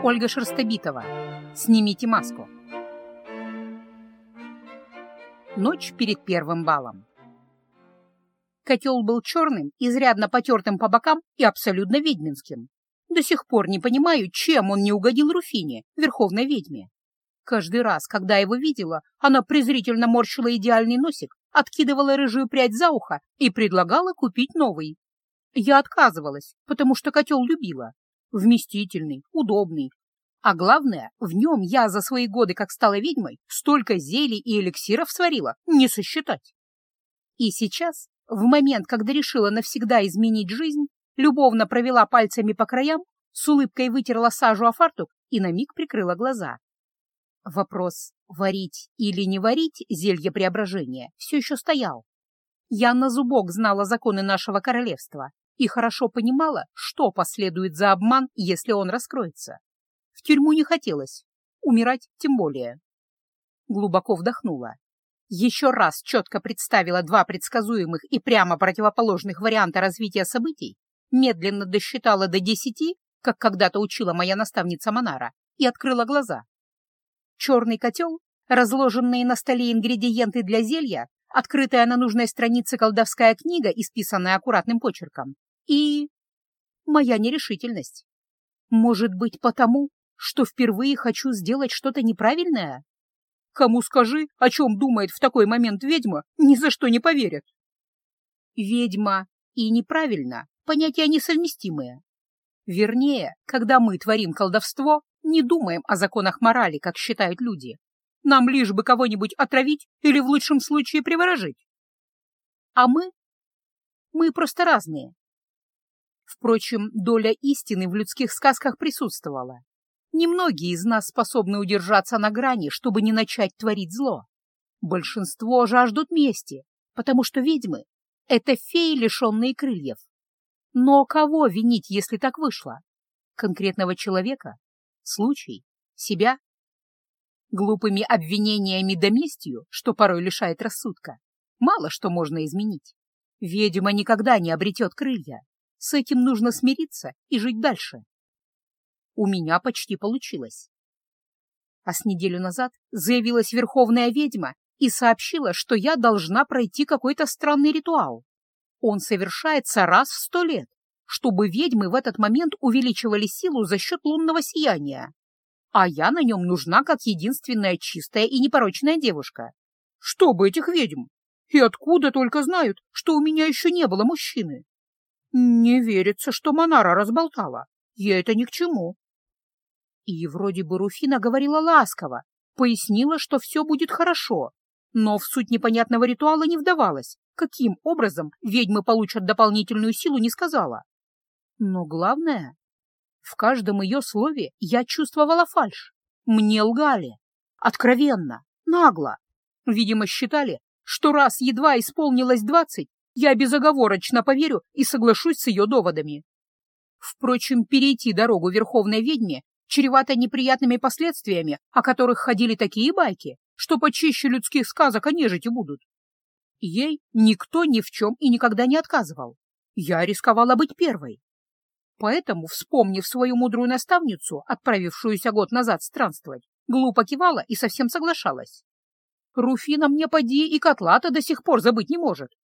Ольга Шерстобитова. Снимите маску. Ночь перед первым балом. Котел был черным, изрядно потертым по бокам и абсолютно ведьминским. До сих пор не понимаю, чем он не угодил Руфине, верховной ведьме. Каждый раз, когда его видела, она презрительно морщила идеальный носик, откидывала рыжую прядь за ухо и предлагала купить новый. Я отказывалась, потому что котел любила. Вместительный, удобный. А главное, в нем я за свои годы, как стала ведьмой, столько зелий и эликсиров сварила, не сосчитать. И сейчас, в момент, когда решила навсегда изменить жизнь, любовно провела пальцами по краям, с улыбкой вытерла сажу о фартук и на миг прикрыла глаза. Вопрос, варить или не варить зелье преображения, все еще стоял. Я на зубок знала законы нашего королевства и хорошо понимала, что последует за обман, если он раскроется. В тюрьму не хотелось, умирать тем более. Глубоко вдохнула. Еще раз четко представила два предсказуемых и прямо противоположных варианта развития событий, медленно досчитала до 10, как когда-то учила моя наставница Монара, и открыла глаза. Черный котел, разложенные на столе ингредиенты для зелья, открытая на нужной странице колдовская книга, исписанная аккуратным почерком, и моя нерешительность. Может быть, потому, что впервые хочу сделать что-то неправильное? Кому скажи, о чем думает в такой момент ведьма, ни за что не поверят. Ведьма и неправильно — понятия несовместимые. Вернее, когда мы творим колдовство, не думаем о законах морали, как считают люди. Нам лишь бы кого-нибудь отравить или в лучшем случае приворожить. А мы просто разные. Впрочем, доля истины в людских сказках присутствовала. Немногие из нас способны удержаться на грани, чтобы не начать творить зло. Большинство жаждут мести, потому что ведьмы — это феи, лишенные крыльев. Но кого винить, если так вышло? Конкретного человека? Случай? Себя? Глупыми обвинениями да местью, что порой лишает рассудка, мало что можно изменить. Ведьма никогда не обретет крылья. С этим нужно смириться и жить дальше. У меня почти получилось. А с неделю назад заявилась верховная ведьма и сообщила, что я должна пройти какой-то странный ритуал. Он совершается раз в 100 лет, чтобы ведьмы в этот момент увеличивали силу за счет лунного сияния. А я на нем нужна как единственная чистая и непорочная девушка. Чтобы этих ведьм! И откуда только знают, что у меня еще не было мужчины? Не верится, что Монара разболтала. Ей это ни к чему. И вроде бы Руфина говорила ласково, пояснила, что все будет хорошо, но в суть непонятного ритуала не вдавалась, каким образом ведьмы получат дополнительную силу, не сказала. Но главное, в каждом ее слове я чувствовала фальшь. Мне лгали. Откровенно, нагло. Видимо, считали, что раз едва исполнилось 20, я безоговорочно поверю и соглашусь с ее доводами. Впрочем, перейти дорогу верховной ведьме чревато неприятными последствиями, о которых ходили такие байки, что почище людских сказок о нежити будут. Ей никто ни в чем и никогда не отказывал. Я рисковала быть первой. Поэтому, вспомнив свою мудрую наставницу, отправившуюся год назад странствовать, глупо кивала и совсем соглашалась. Руфина мне поди и котла-то до сих пор забыть не может.